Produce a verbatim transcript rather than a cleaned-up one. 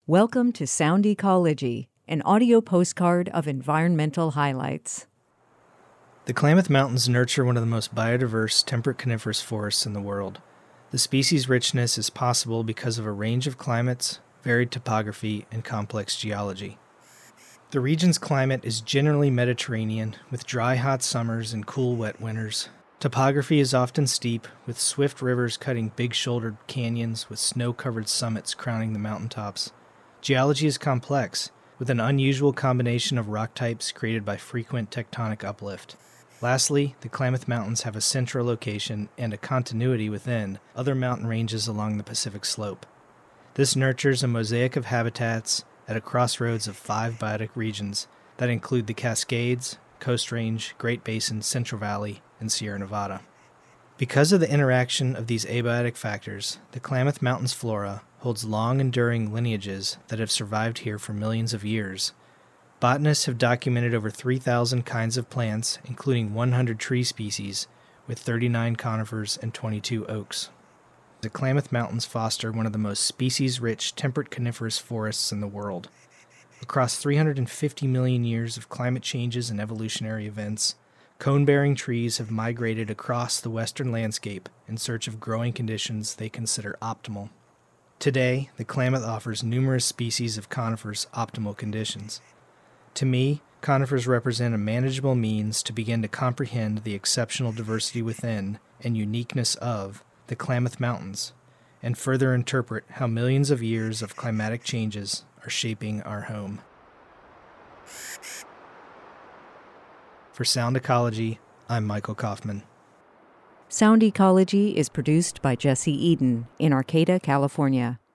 Welcome to Sound Ecology, an audio postcard of environmental highlights. The Klamath Mountains nurture one of the most biodiverse temperate coniferous forests in the world. The species richness is possible because of a range of climates, varied topography, and complex geology. The region's climate is generally Mediterranean, with dry, hot summers and cool, wet winters. Topography is often steep, with swift rivers cutting big-shouldered canyons with snow-covered summits crowning the mountaintops. Geology is complex, with an unusual combination of rock types created by frequent tectonic uplift. Lastly, the Klamath Mountains have a central location and a continuity within other mountain ranges along the Pacific Slope. This nurtures a mosaic of habitats at a crossroads of five biotic regions that include the Cascades, Coast Range, Great Basin, Central Valley, and Sierra Nevada. Because of the interaction of these abiotic factors, the Klamath Mountains flora holds long-enduring lineages that have survived here for millions of years. Botanists have documented over three thousand kinds of plants, including one hundred tree species, with thirty-nine conifers and twenty-two oaks. The Klamath Mountains foster one of the most species-rich temperate coniferous forests in the world. Across three hundred fifty million years of climate changes and evolutionary events, cone-bearing trees have migrated across the western landscape in search of growing conditions they consider optimal. Today, the Klamath offers numerous species of conifers optimal conditions. To me, conifers represent a manageable means to begin to comprehend the exceptional diversity within and uniqueness of the Klamath Mountains, and further interpret how millions of years of climatic changes are shaping our home. For Sound Ecology, I'm Michael Kaufman. Sound Ecology is produced by Jesse Eden in Arcata, California.